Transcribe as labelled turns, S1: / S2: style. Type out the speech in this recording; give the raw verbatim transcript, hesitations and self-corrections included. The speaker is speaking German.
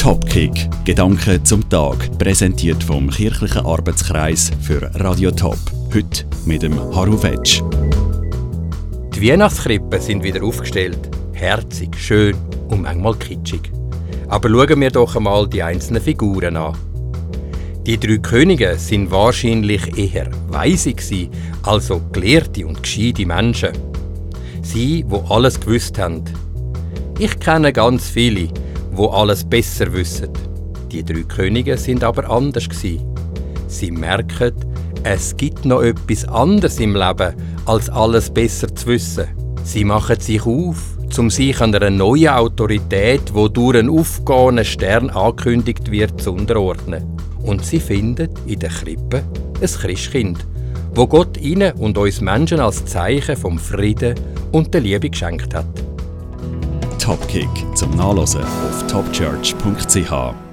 S1: Topkick, Gedanken zum Tag, präsentiert vom Kirchlichen Arbeitskreis für Radio Top. Heute mit dem Haru Vetsch.
S2: Die Weihnachtskrippen sind wieder aufgestellt. Herzig, schön und manchmal kitschig. Aber schauen wir doch einmal die einzelnen Figuren an. Die drei Könige sind wahrscheinlich eher Weise gsi, also gelehrte und gescheite Menschen. Sie, wo alles gewusst haben. Ich kenne ganz viele, wo alles besser wissen. Die drei Könige sind aber anders gsi. Sie merken, es gibt noch etwas anderes im Leben, als alles besser zu wissen. Sie machen sich auf, um sich an einer neuen Autorität, wo durch einen aufgehenden Stern angekündigt wird, zu unterordnen. Und sie finden in der Krippe ein Christkind, wo Gott ihnen und uns Menschen als Zeichen vom Frieden und der Liebe geschenkt hat.
S1: Topkick zum Nachlesen auf topchurch punkt c h.